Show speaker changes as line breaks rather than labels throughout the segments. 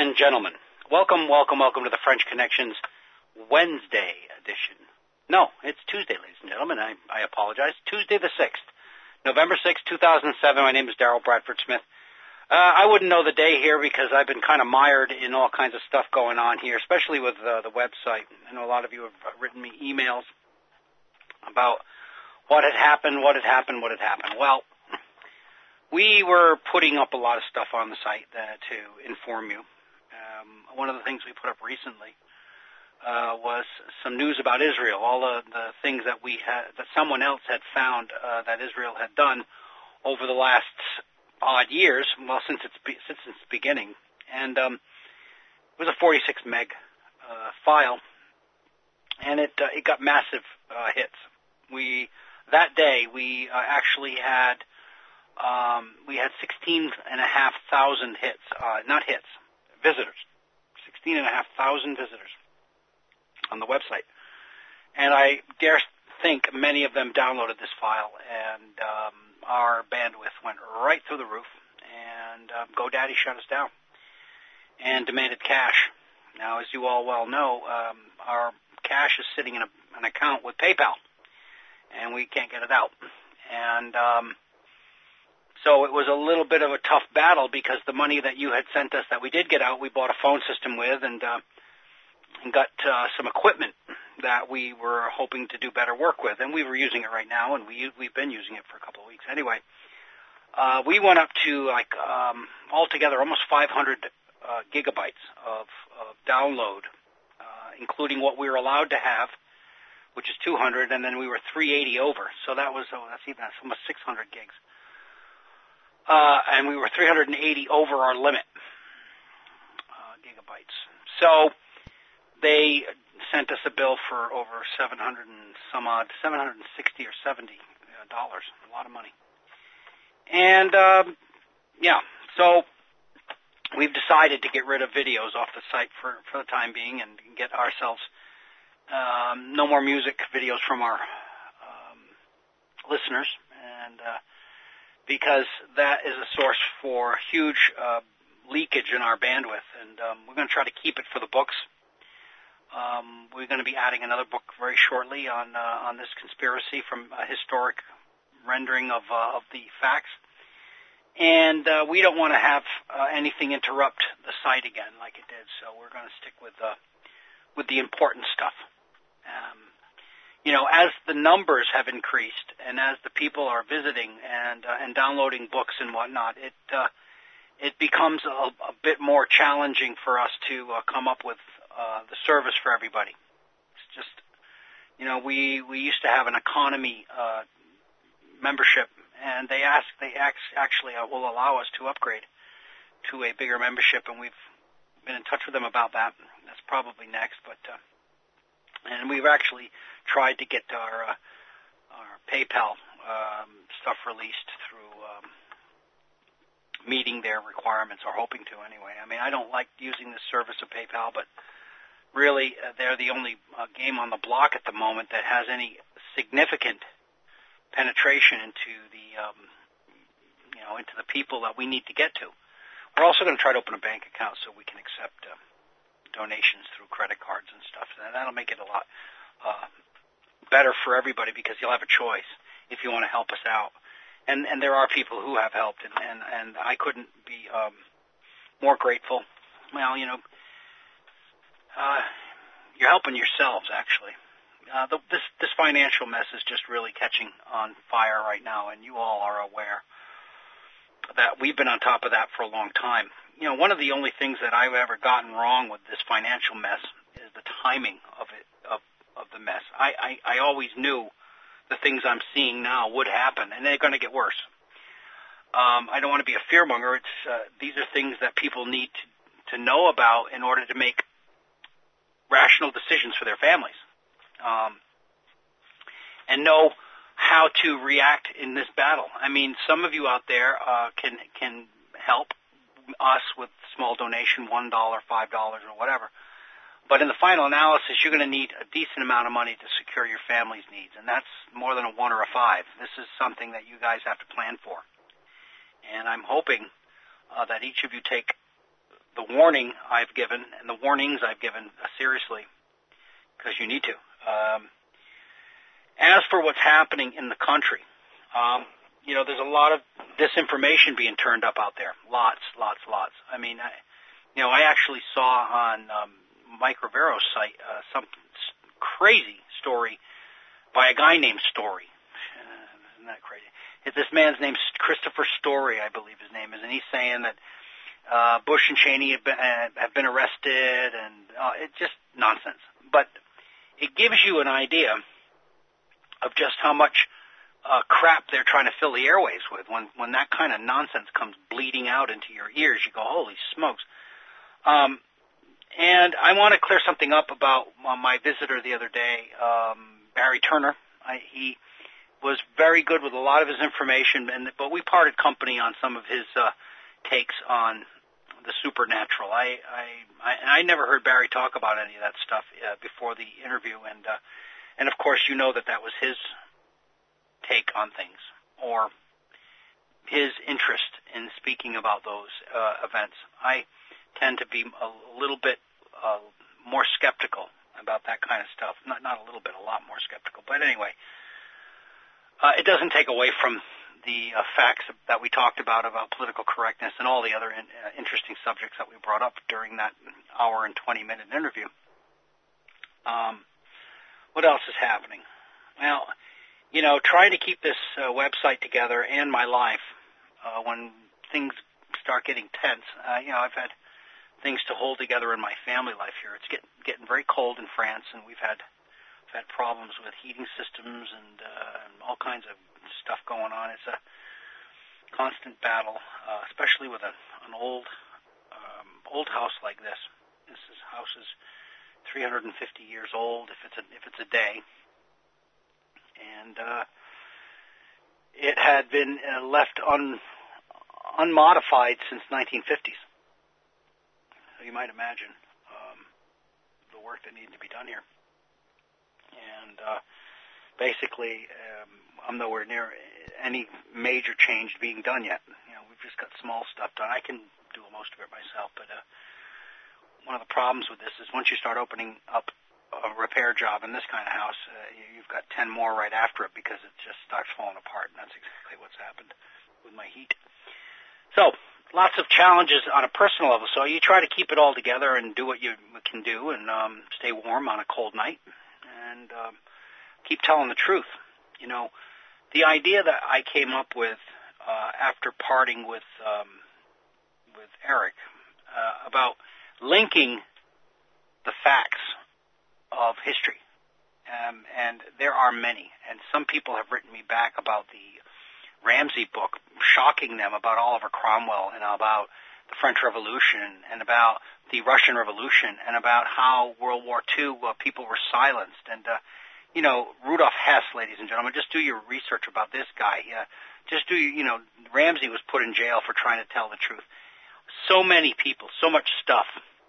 and gentlemen, welcome to the French Connections Wednesday edition. No, it's Tuesday, ladies and gentlemen. I apologize. Tuesday the 6th, November 6th, 2007. My name is Darrell Bradford Smith. I wouldn't know the day here because I've been kind of mired in all kinds of stuff going on here, especially with the website. I know a lot of you have written me emails about what had happened. Well, we were putting up a lot of stuff on the site to inform you. One of the things we put up recently was some news about Israel, all the things that someone else had found that Israel had done over the last odd years, well, since its beginning. And it was a 46 meg file, and it got massive hits. That day we actually had 16,500 hits, not hits, visitors, 16,500 visitors on the website. And I dare think many of them downloaded this file, and our bandwidth went right through the roof, and GoDaddy shut us down and demanded cash. Now, as you all well know, our cash is sitting in an account with PayPal, and we can't get it out. And so it was a little bit of a tough battle because the money that you had sent us that we did get out, we bought a phone system with and got some equipment that we were hoping to do better work with, and we were using it right now, and we've been using it for a couple of weeks. Anyway, we went up to altogether almost 500 gigabytes of download, including what we were allowed to have, which is 200, and then we were 380 over. So that's almost 600 gigs. And we were 380 over our limit, gigabytes. So they sent us a bill for over 760 or 70 dollars, a lot of money. And so we've decided to get rid of videos off the site for the time being and get ourselves no more music videos from our listeners, and because that is a source for huge leakage in our bandwidth, and we're going to try to keep it for the books. We're going to be adding another book very shortly on this conspiracy from a historic rendering of the facts. And we don't want to have anything interrupt the site again like it did, so we're going to stick with the important stuff. As the numbers have increased and as the people are visiting and downloading books and whatnot, it becomes a bit more challenging for us to come up with the service for everybody. It's just, we used to have an economy membership, and they actually will allow us to upgrade to a bigger membership, and we've been in touch with them about that. That's probably next, and we've actually tried to get our PayPal stuff released through meeting their requirements, or hoping to anyway. I mean, I don't like using this service of PayPal, but really they're the only game on the block at the moment that has any significant penetration into the people that we need to get to. We're also going to try to open a bank account so we can accept donations through credit cards and stuff. And that'll make it a lot better for everybody because you'll have a choice if you want to help us out. And there are people who have helped, and I couldn't be more grateful. Well, you're helping yourselves, actually. This financial mess is just really catching on fire right now, and you all are aware that we've been on top of that for a long time. One of the only things that I've ever gotten wrong with this financial mess is the timing of it, of the mess. I always knew the things I'm seeing now would happen, and they're going to get worse. I don't want to be a fearmonger. These are things that people need to know about in order to make rational decisions for their families, and know how to react in this battle. I mean, some of you out there can help us with small donation, $1, $5, or whatever. But in the final analysis, you're going to need a decent amount of money to secure your family's needs, and that's more than a 1 or a 5. This is something that you guys have to plan for. And I'm hoping that each of you take the warning I've given and the warnings I've given seriously, because you need to. As for what's happening in the country, there's a lot of disinformation being turned up out there. Lots. I mean, I actually saw on Mike Rivero's site some crazy story by a guy named Story. Isn't that crazy? This man's name's Christopher Story, I believe his name is, and he's saying that Bush and Cheney have been arrested, and it's just nonsense. But it gives you an idea of just how much crap they're trying to fill the airwaves with. When that kind of nonsense comes bleeding out into your ears, you go, holy smokes. And I want to clear something up about my visitor the other day, Barry Turner. He was very good with a lot of his information, but we parted company on some of his takes on the supernatural. I never heard Barry talk about any of that stuff before the interview, and of course you know that was his take on things, or his interest in speaking about those events. I tend to be a little bit more skeptical about that kind of stuff. Not a little bit, a lot more skeptical. But anyway, it doesn't take away from the facts that we talked about political correctness and all the other interesting subjects that we brought up during that hour and 20-minute interview. What else is happening? Well, trying to keep this website together and my life when things start getting tense. I've had things to hold together in my family life here. It's getting very cold in France, and we've had problems with heating systems and all kinds of stuff going on. It's a constant battle, especially with an old house like this. This house is 350 years old if it's a day, and it had been left unmodified since 1950s. So you might imagine the work that needs to be done here. And basically, I'm nowhere near any major change being done yet. We've just got small stuff done. I can do most of it myself, but one of the problems with this is once you start opening up a repair job in this kind of house, you've got 10 more right after it because it just starts falling apart, and that's exactly what's happened with my heat. So, lots of challenges on a personal level, so you try to keep it all together and do what you can do and stay warm on a cold night and keep telling the truth. The idea that I came up with after parting with Eric about linking the facts of history, and there are many, and some people have written me back about the Ramsey book, shocking them about Oliver Cromwell and about the French Revolution and about the Russian Revolution and about how World War II people were silenced. And, Rudolf Hess, ladies and gentlemen, just do your research about this guy. Ramsey was put in jail for trying to tell the truth. So many people, so much stuff.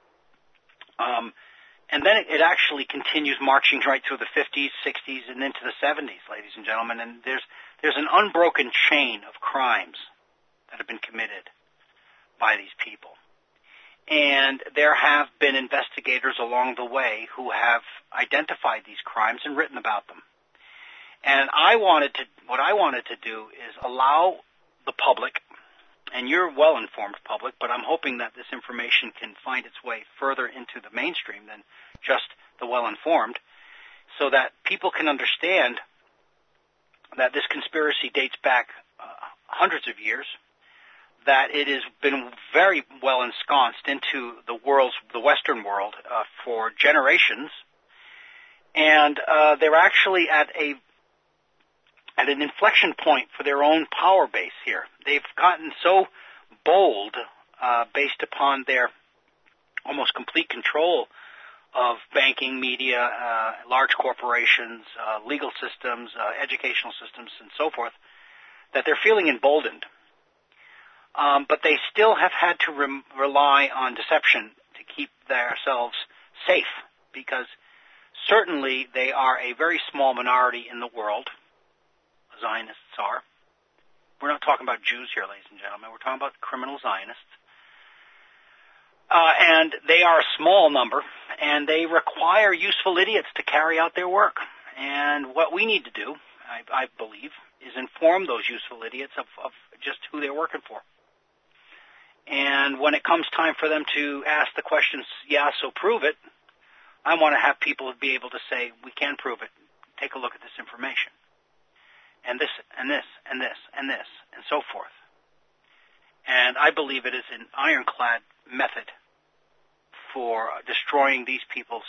And then it actually continues marching right through the 50s, 60s, and into the 70s, ladies and gentlemen. And there's an unbroken chain of crimes that have been committed by these people. And there have been investigators along the way who have identified these crimes and written about them. And what I wanted to do is allow the public, and you're well-informed public, but I'm hoping that this information can find its way further into the mainstream than just the well-informed, so that people can understand that this conspiracy dates back hundreds of years, that it has been very well ensconced into the Western world for generations, and they're actually at an inflection point for their own power base here. They've gotten so bold based upon their almost complete control of banking, media, large corporations, legal systems, educational systems, and so forth, that they're feeling emboldened. But they still have had to rely on deception to keep themselves safe, because certainly they are a very small minority in the world. Zionists are. We're not talking about Jews here, ladies and gentlemen. We're talking about criminal Zionists. And they are a small number, and they require useful idiots to carry out their work. And what we need to do, I believe, is inform those useful idiots of just who they're working for. And when it comes time for them to ask the questions, yeah, so prove it, I want to have people be able to say, we can prove it. Take a look at this information. And this, and this, and this, and this, and so forth. And I believe it is an ironclad method for destroying these people's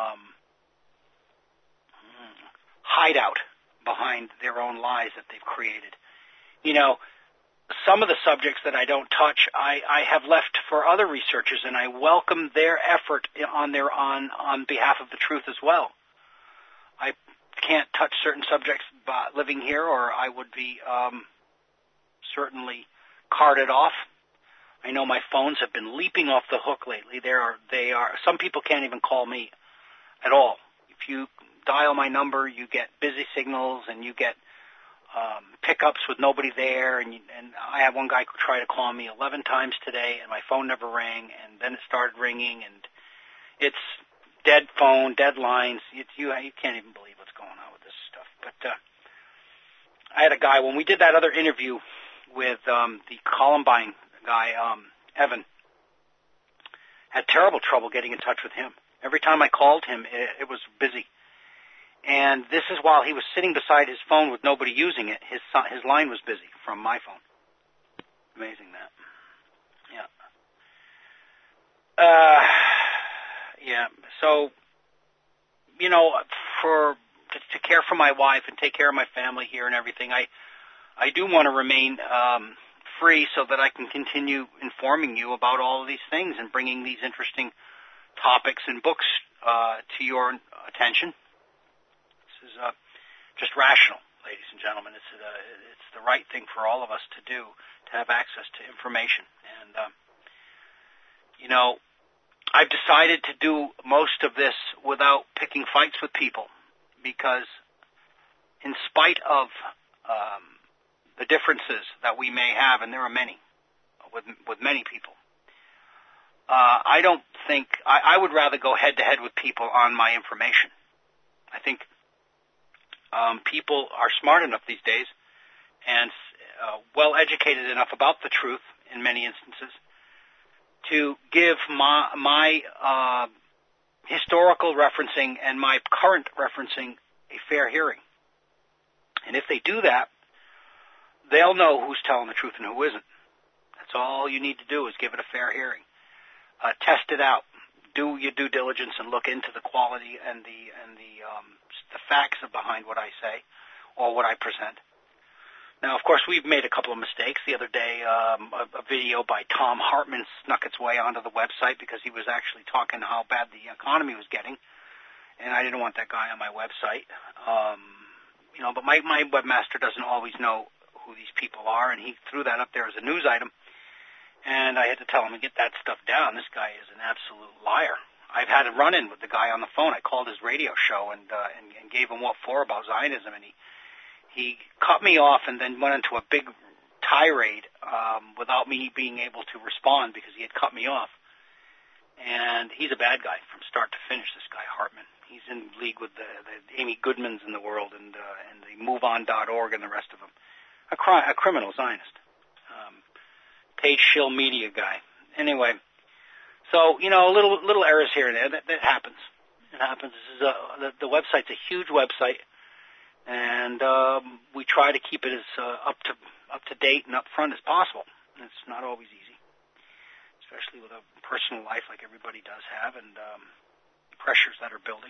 hideout behind their own lies that they've created. You know, some of the subjects that I don't touch, I have left for other researchers, and I welcome their effort on behalf of the truth as well. I can't touch certain subjects living here, or I would be certainly carted off. I know my phones have been leaping off the hook lately. They are. Some people can't even call me at all. If you dial my number, you get busy signals, and you get pickups with nobody there. And I had one guy try to call me 11 times today, and my phone never rang. And then it started ringing, and it's dead phone, dead lines. You can't even believe what's going on with this stuff. But I had a guy when we did that other interview with the Columbine guy, Evan, had terrible trouble getting in touch with him. Every time I called him, it was busy. And this is while he was sitting beside his phone with nobody using it. His line was busy from my phone. Amazing that. Yeah. Yeah. So, you know, to care for my wife and take care of my family here and everything, I do want to remain free so that I can continue informing you about all of these things and bringing these interesting topics and books to your attention. This is just rational, ladies and gentlemen. It's the right thing for all of us to do, to have access to information. And, you know, I've decided to do most of this without picking fights with people because in spite of the differences that we may have, and there are many, with many people, I don't think, I would rather go head-to-head with people on my information. I think people are smart enough these days and well-educated enough about the truth in many instances to give my historical referencing and my current referencing a fair hearing. And if they do that, they'll know who's telling the truth and who isn't. That's all you need to do is give it a fair hearing. Test it out. Do your due diligence and look into the quality and the facts behind what I say or what I present. Now, of course, we've made a couple of mistakes. The other day, a video by Tom Hartman snuck its way onto the website because he was actually talking how bad the economy was getting, and I didn't want that guy on my website. You know, but my webmaster doesn't always know who these people are, and he threw that up there as a news item, and I had to tell him to get that stuff down. This guy is an absolute liar. I've had a run-in with the guy on the phone. I called his radio show and gave him what for about Zionism, and he cut me off and then went into a big tirade without me being able to respond because he had cut me off. And he's a bad guy from start to finish, this guy Hartman. He's in league with the Amy Goodmans in the world and the MoveOn.org and the rest of them. A criminal Zionist. Paid shill media guy. Anyway, so, you know, little errors here and there. That happens. It happens. This is the website's a huge website. And we try to keep it as up to date and up front as possible. And it's not always easy, especially with a personal life like everybody does have and pressures that are building.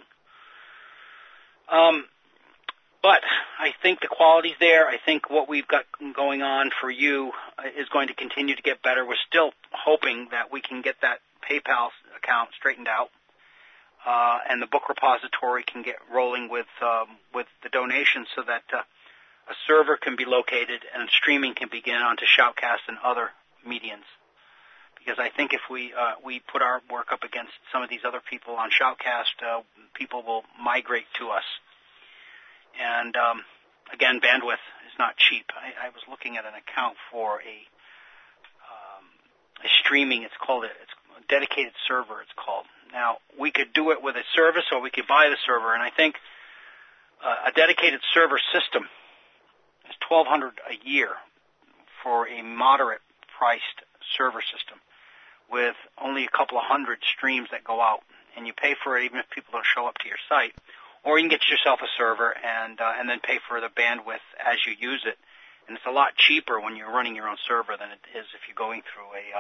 But I think the quality's there. I think what we've got going on for you is going to continue to get better. We're still hoping that we can get that PayPal account straightened out. And the book repository can get rolling with the donations so that a server can be located and streaming can begin onto Shoutcast and other mediums. Because I think if we put our work up against some of these other people on Shoutcast, people will migrate to us. And again, bandwidth is not cheap. I was looking at an account for a streaming. It's called dedicated server, it's called. Now, we could do it with a service or we could buy the server, and I think a dedicated server system is $1,200 a year for a moderate-priced server system with only a couple of hundred streams that go out, and you pay for it even if people don't show up to your site. Or you can get yourself a server and then pay for the bandwidth as you use it. And it's a lot cheaper when you're running your own server than it is if you're going through a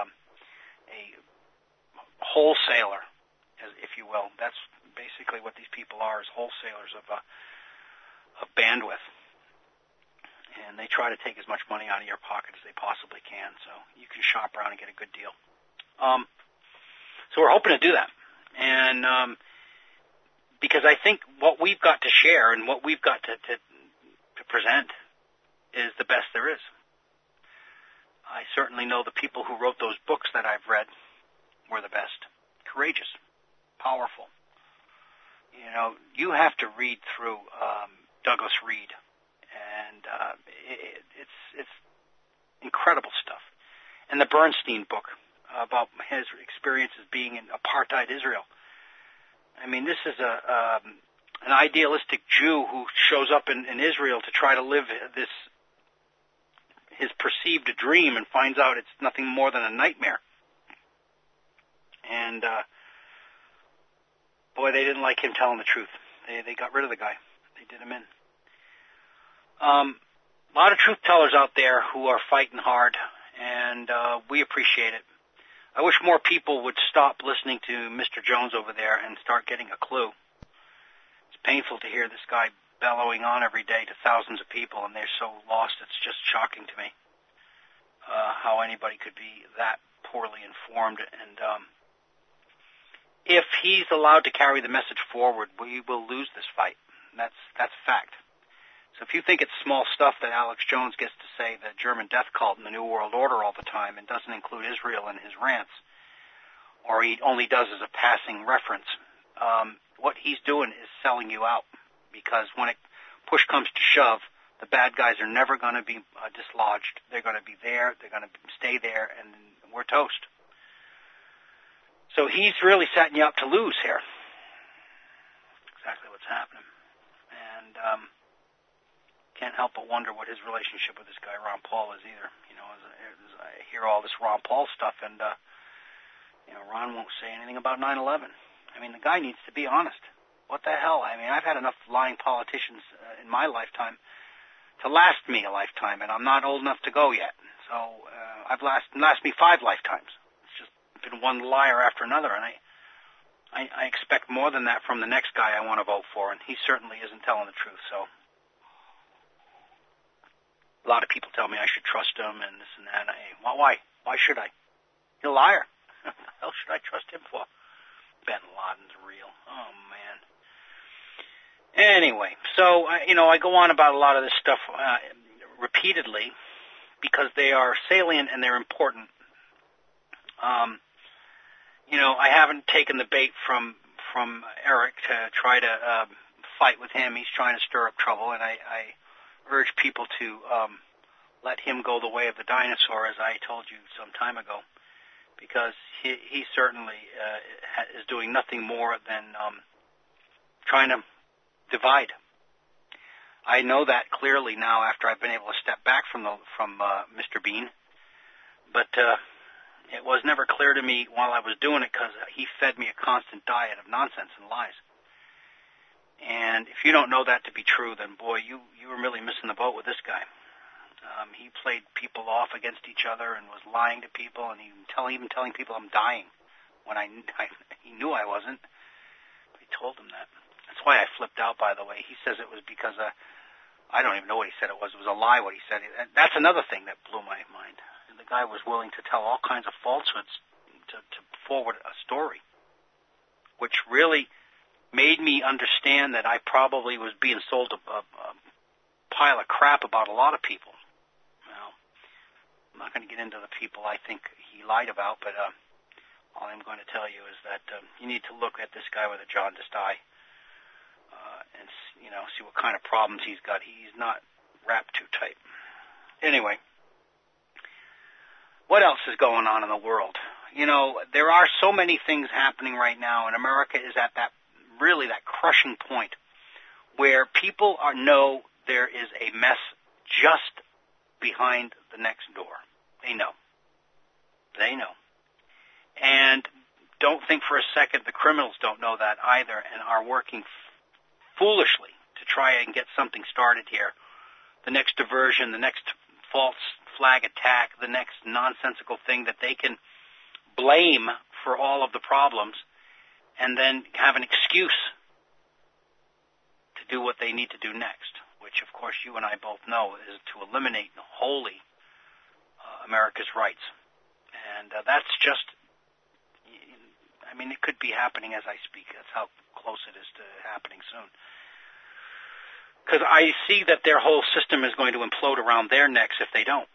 wholesaler, if you will. That's basically what these people are, is wholesalers of bandwidth. And they try to take as much money out of your pocket as they possibly can, so you can shop around and get a good deal. So we're hoping to do that. And because I think what we've got to share and what we've got to present is the best there is. I certainly know the people who wrote those books that I've read were the best. Courageous, powerful. You know, you have to read through Douglas Reed, and it's incredible stuff. And the Bernstein book about his experiences being in apartheid Israel. I mean, this is an idealistic Jew who shows up in Israel to try to live his perceived dream and finds out it's nothing more than a nightmare. And boy, they didn't like him telling the truth. They got rid of the guy. They did him in. A lot of truth tellers out there who are fighting hard, and we appreciate it. I wish more people would stop listening to Mr. Jones over there and start getting a clue. It's painful to hear this guy bellowing on every day to thousands of people, and they're so lost. It's just shocking to me how anybody could be that poorly informed. And if he's allowed to carry the message forward, we will lose this fight. That's a fact. So if you think it's small stuff that Alex Jones gets to say the German death cult and the New World Order all the time and doesn't include Israel in his rants, or he only does as a passing reference, what he's doing is selling you out. Because when push comes to shove, the bad guys are never going to be dislodged. They're going to be there. They're going to stay there, and we're toast. So he's really setting you up to lose here. Exactly what's happening. And can't help but wonder what his relationship with this guy Ron Paul is either. You know, as I hear all this Ron Paul stuff, and Ron won't say anything about 9/11. I mean, the guy needs to be honest. What the hell? I mean, I've had enough lying politicians in my lifetime to last me a lifetime, and I'm not old enough to go yet. So I've last me 5 lifetimes. It's just been one liar after another, and I expect more than that from the next guy I want to vote for, and he certainly isn't telling the truth. So a lot of people tell me I should trust him and this and that. Why? Why should I? He's a liar. What the hell should I trust him for? Bin Laden's real. Oh, man. Anyway, so, I go on about a lot of this stuff repeatedly because they are salient and they're important. I haven't taken the bait from Eric to try to fight with him. He's trying to stir up trouble, and I urge people to let him go the way of the dinosaur, as I told you some time ago, because he certainly is doing nothing more than trying to divide. I know that clearly now after I've been able to step back from Mr. Bean, but it was never clear to me while I was doing it because he fed me a constant diet of nonsense and lies. And if you don't know that to be true, then boy, you were really missing the boat with this guy. He played people off against each other and was lying to people, and even telling people I'm dying when he knew I wasn't. But he told them that. That's why I flipped out, by the way. He says it was because I don't even know what he said it was. It was a lie what he said. That's another thing that blew my mind. And the guy was willing to tell all kinds of falsehoods to forward a story, which really made me understand that I probably was being sold a pile of crap about a lot of people. Well, I'm not going to get into the people I think he lied about, but all I'm going to tell you is that you need to look at this guy with a jaundiced eye and see what kind of problems he's got. He's not wrapped too tight. Anyway, what else is going on in the world? there are so many things happening right now, and America is at that crushing point where people know there is a mess just behind the next door. They know. And don't think for a second the criminals don't know that either and are working foolishly to try and get something started here. The next diversion, the next false flag attack, the next nonsensical thing that they can blame for all of the problems and then have an excuse to do what they need to do next, which, of course, you and I both know is to eliminate wholly America's rights. And that's just, it could be happening as I speak. That's how close it is to happening soon. Because I see that their whole system is going to implode around their necks if they don't.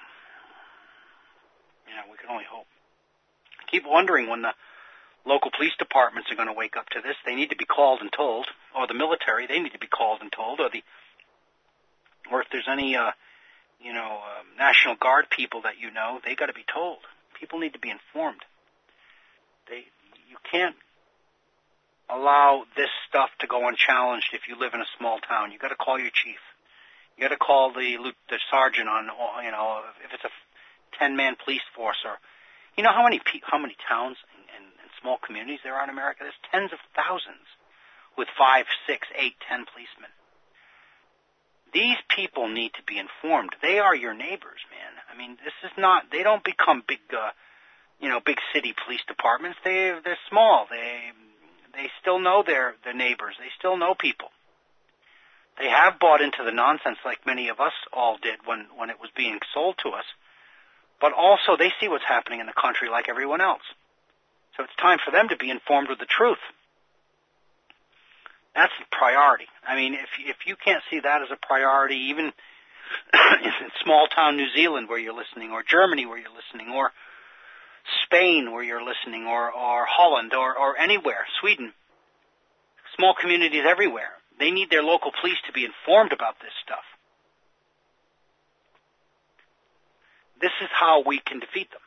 We can only hope. I keep wondering when the local police departments are going to wake up to this. They need to be called and told, or the military, they need to be called and told, or if there's any, National Guard people that they got to be told. People need to be informed. You can't allow this stuff to go unchallenged if you live in a small town. You got to call your chief. You got to call the sergeant on, if it's a 10-man police force, or how many towns and small communities there are in America? There's tens of thousands with 5, 6, 8, 10 policemen. These people need to be informed. They are your neighbors, man. This is not. They don't become big, big city police departments. They're small. They still know their neighbors. They still know people. They have bought into the nonsense like many of us all did when it was being sold to us. But also they see what's happening in the country like everyone else. So it's time for them to be informed with the truth. That's a priority. If you can't see that as a priority, even in small town New Zealand where you're listening, or Germany where you're listening, or Spain where you're listening, or Holland, or anywhere, Sweden, small communities everywhere, they need their local police to be informed about this stuff. This is how we can defeat them.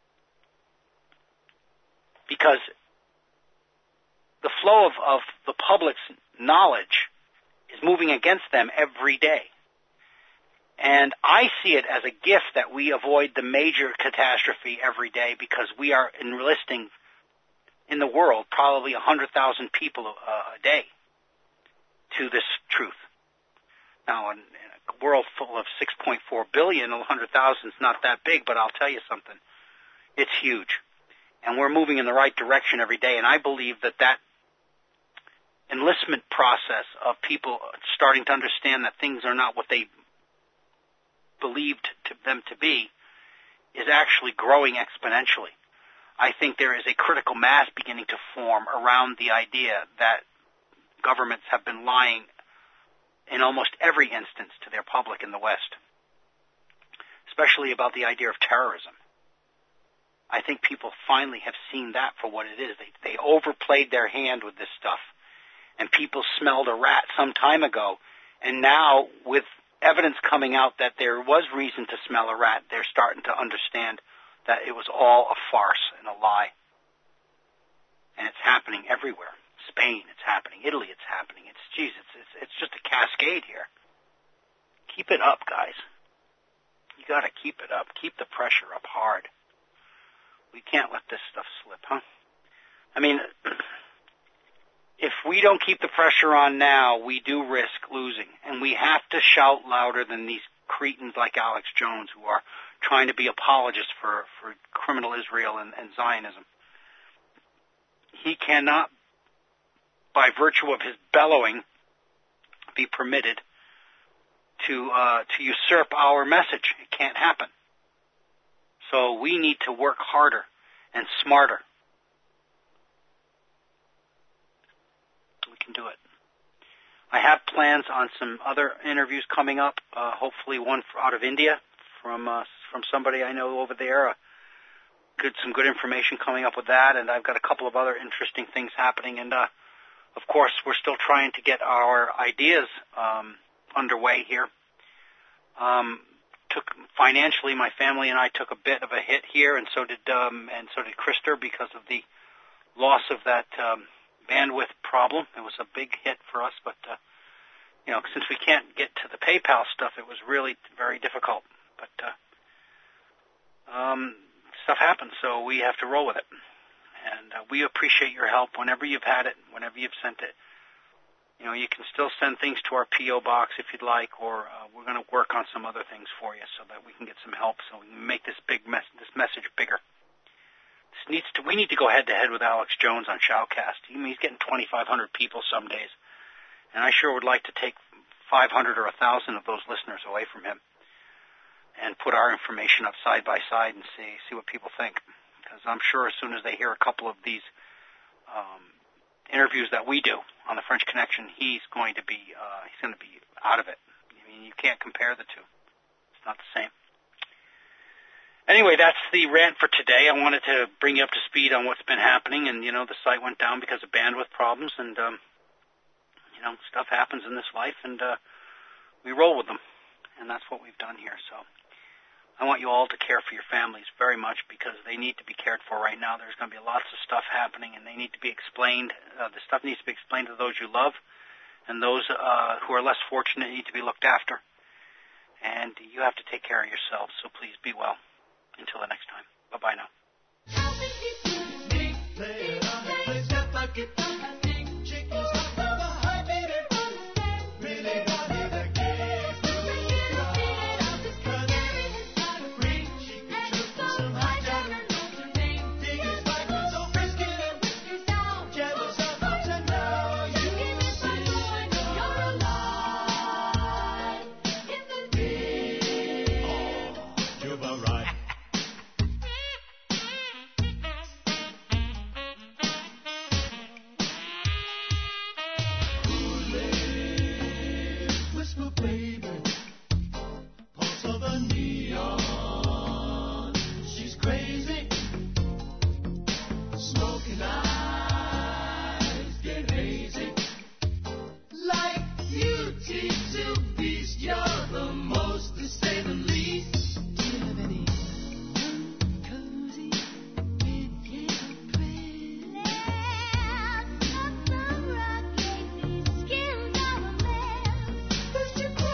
Because the flow of the public's knowledge is moving against them every day. And I see it as a gift that we avoid the major catastrophe every day, because we are enlisting in the world probably 100,000 people a day to this truth. Now, in a world full of 6.4 billion, 100,000 is not that big, but I'll tell you something. It's huge. And we're moving in the right direction every day. And I believe that enlistment process of people starting to understand that things are not what they believed them to be is actually growing exponentially. I think there is a critical mass beginning to form around the idea that governments have been lying in almost every instance to their public in the West, especially about the idea of terrorism. I think people finally have seen that for what it is. They overplayed their hand with this stuff, and people smelled a rat some time ago, and now with evidence coming out that there was reason to smell a rat, they're starting to understand that it was all a farce and a lie. And it's happening everywhere. Spain, it's happening. Italy, it's happening. It's just a cascade here. Keep it up, guys. You got to keep it up. Keep the pressure up hard. We can't let this stuff slip, huh? If we don't keep the pressure on now, we do risk losing. And we have to shout louder than these cretins like Alex Jones who are trying to be apologists for criminal Israel and Zionism. He cannot, by virtue of his bellowing, be permitted to usurp our message. It can't happen. So we need to work harder and smarter. We can do it. I have plans on some other interviews coming up. Hopefully, one out of India from somebody I know over there. Some good information coming up with that, and I've got a couple of other interesting things happening. And of course, we're still trying to get our ideas underway here. financially, my family and I took a bit of a hit here, and so did Krister because of the loss of that bandwidth problem. It was a big hit for us, but since we can't get to the PayPal stuff, it was really very difficult. But stuff happens, so we have to roll with it. And we appreciate your help whenever you've had it, whenever you've sent it. You can still send things to our P.O. box if you'd like, or we're going to work on some other things for you so that we can get some help, so we can make this this message bigger. We need to go head-to-head with Alex Jones on Shoutcast. He's getting 2,500 people some days, and I sure would like to take 500 or 1,000 of those listeners away from him and put our information up side by side and see what people think. Because I'm sure as soon as they hear a couple of these interviews that we do on the French Connection, he's going to be out of it. You can't compare the two. It's not the same. Anyway, that's the rant for today. I wanted to bring you up to speed on what's been happening, and the site went down because of bandwidth problems, and stuff happens in this life, and we roll with them, and that's what we've done here. So I want you all to care for your families very much, because they need to be cared for right now. There's going to be lots of stuff happening, and they need to be explained. The stuff needs to be explained to those you love, and those who are less fortunate need to be looked after. And you have to take care of yourselves, so please be well. Until the next time. Bye-bye now.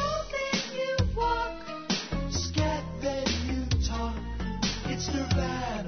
It's the right.